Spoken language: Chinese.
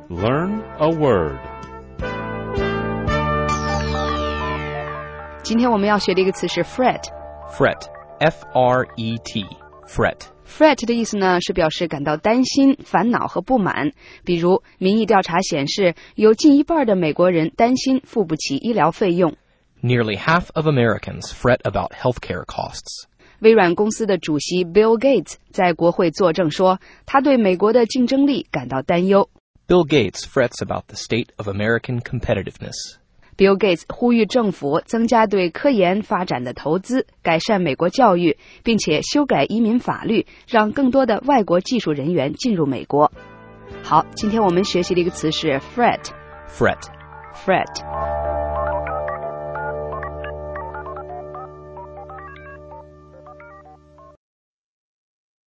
Learn a word. 今天我们要学的一个词是 fret. Fret, F-R-E-T, fret. Fret 的意思呢是表示感到担心、烦恼和不满。比如，民意调查显示，有近一半的美国人担心付不起医疗费用。 Nearly half of Americans fret about healthcare costs. 微软公司的主席 Bill Gates 在国会作证说，他对美国的竞争力感到担忧。 Bill Gates frets about the state of American competitiveness. Bill Gates 呼吁政府增加对科研发展的投资，改善美国教育，并且修改移民法律，让更多的外国技术人员进入美国。好，今天我们学习的一个词是 fret. Fret. Fret.